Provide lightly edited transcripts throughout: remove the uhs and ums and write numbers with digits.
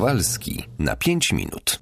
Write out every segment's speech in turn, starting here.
Kowalski na 5 minut.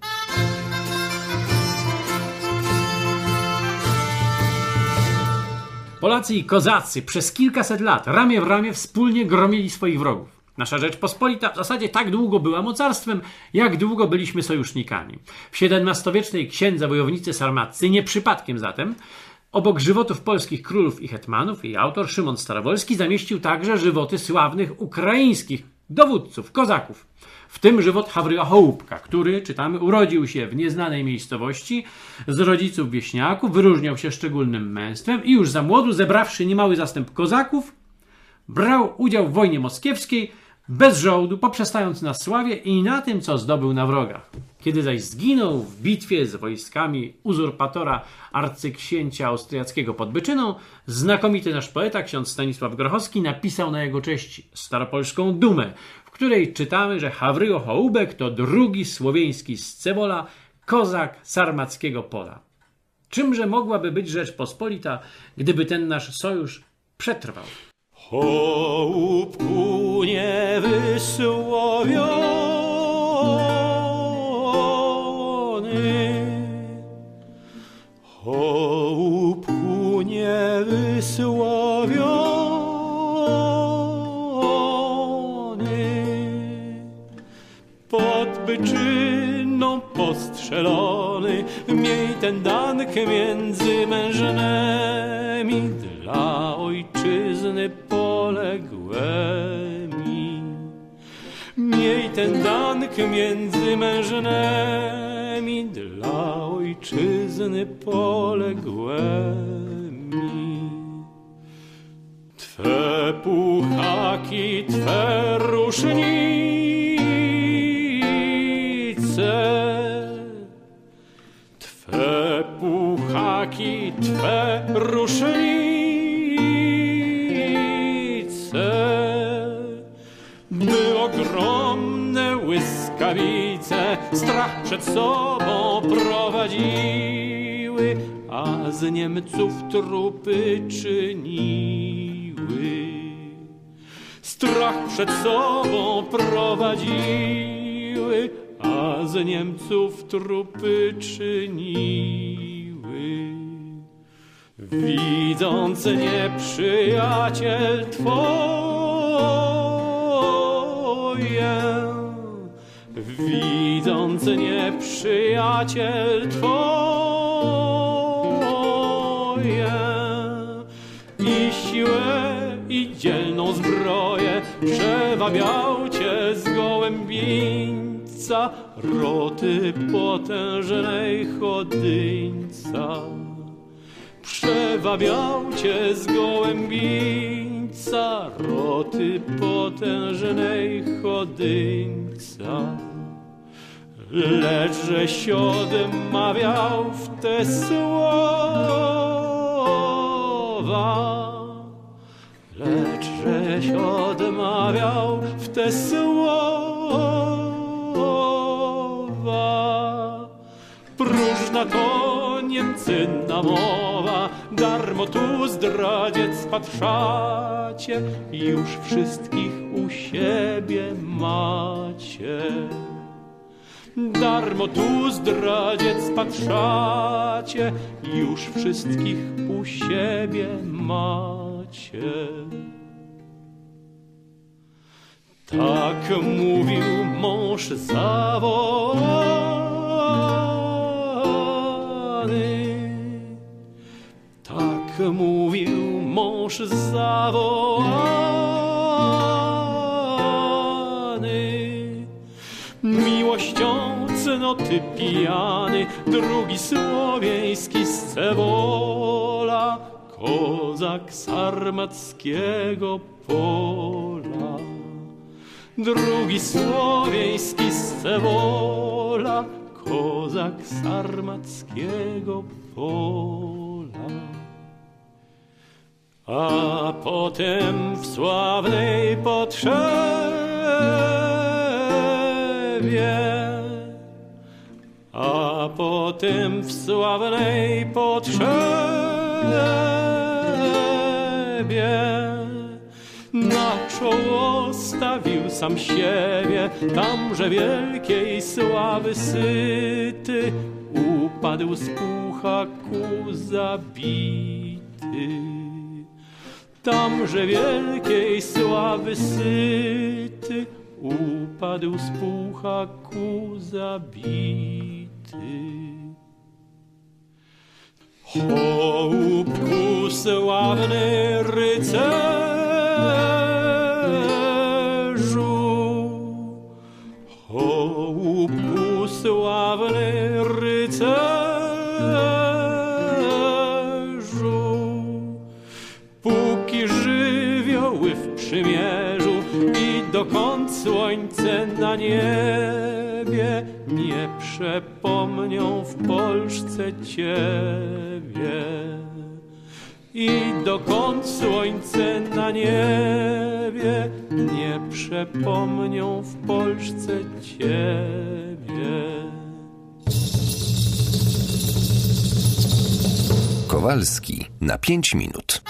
Polacy i kozacy przez kilkaset lat ramię w ramię wspólnie gromili swoich wrogów. Nasza Rzeczpospolita w zasadzie tak długo była mocarstwem, jak długo byliśmy sojusznikami. W XVII-wiecznej księdze wojownicy sarmaccy, nie przypadkiem zatem, obok żywotów polskich królów i hetmanów, jej autor Szymon Starowolski zamieścił także żywoty sławnych ukraińskich dowódców, kozaków. W tym żywot Hawryła Hołupka, który, czytamy, urodził się w nieznanej miejscowości, z rodziców wieśniaków, wyróżniał się szczególnym męstwem i już za młodu, zebrawszy niemały zastęp kozaków, brał udział w wojnie moskiewskiej, bez żołdu, poprzestając na sławie i na tym, co zdobył na wrogach. Kiedy zaś zginął w bitwie z wojskami uzurpatora arcyksięcia austriackiego pod Byczyną, znakomity nasz poeta, ksiądz Stanisław Grochowski, napisał na jego cześć staropolską dumę, w której czytamy, że Hawryło Hołubek to drugi słowiański Scewola, kozak sarmackiego pola. Czymże mogłaby być Rzeczpospolita, gdyby ten nasz sojusz przetrwał? Hołubku niewysłowiony, Hołubku niewysłowiony, pod Byczyną postrzelony, miej ten dank między mężnymi dla ojczyzny poległymi. Miej ten dank między mężnymi dla ojczyzny poległymi. Twe puchaki, twe różnice, twe puchaki, twe różnice, by ogromne łyskawice strach przed sobą prowadziły, a z Niemców trupy czyniły. Strach przed sobą prowadziły, a z Niemców trupy czyniły. Widząc nieprzyjaciel twoje, widząc nieprzyjaciel twoje, i siłę, i dzielną zbroję, przewabiał cię z gołębińca roty potężnej chodyńca. Przewabiał cię z gołębińca roty potężnej chodyńca. Lecz żeś odmawiał w te słowa, lecz żeś odmawiał w te słowa. Próżna to Niemcyna mowa, darmo tu zdradziec patrzacie, już wszystkich u siebie macie. Darmo tu zdradziec patrzacie, już wszystkich u siebie macie. Tak mówił mąż zawołany, tak mówił mąż zawołany. Miłością cnoty pijany, drugi słowiański Scewola, kozak sarmackiego pola. Drugi słowiański Scewola, kozak sarmackiego pola. A potem w sławnej potrzebie, a potem w sławnej potrzebie na ostawił sam siebie, tamże wielkiej sławy syty, upadł z puchaku zabity. Tamże wielkiej sławy syty, upadł z puchaku zabity. Chłopku sławny rycerzu, chłopku sławny rycerzu, póki żywioły w przymierzu i dokąd słońce na niebie nie przepomnią w Polsce Ciebie. I dokąd słońce na niebie nie przepomnią w Polsce Ciebie. Kowalski na 5 minut.